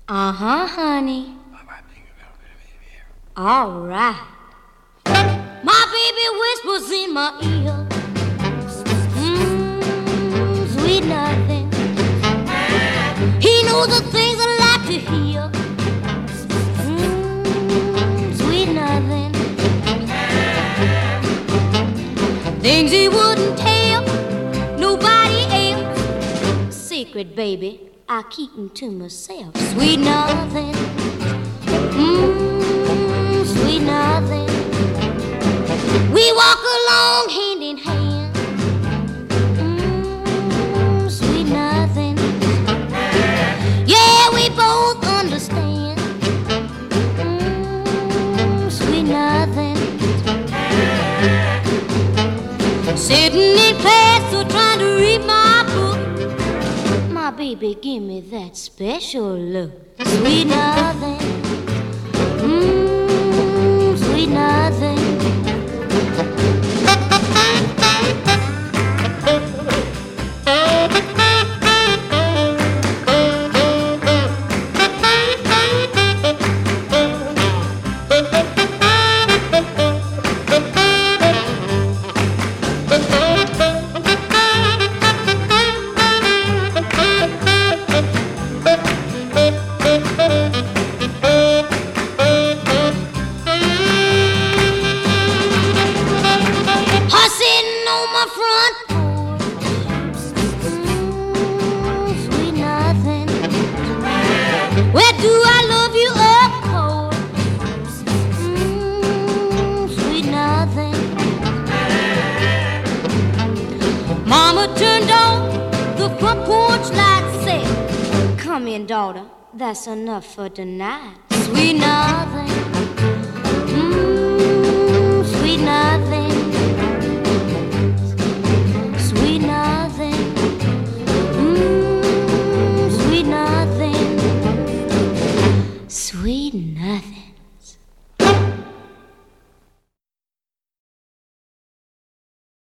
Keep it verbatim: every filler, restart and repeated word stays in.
Uh-huh, honey. All right. My baby whispers in my ear. Mmm, sweet nothing. He knows the things I like to hear. Mmm, sweet nothing. Things he wouldn't tell nobody else. Secret, baby, I keep them to myself. Sweet nothing. Mmm, sweet nothing. We walk along hand in hand. Mmm, sweet nothing. Yeah, we both understand. Mmm, sweet nothing. Sitting in class or trying to read my book. My baby, give me that special look. Sweet nothing. Mmm, sweet nothing. Daughter, that's enough for tonight. Sweet nothing. Mmm, sweet nothing. Sweet nothing. Mmm, sweet nothing. Sweet nothing.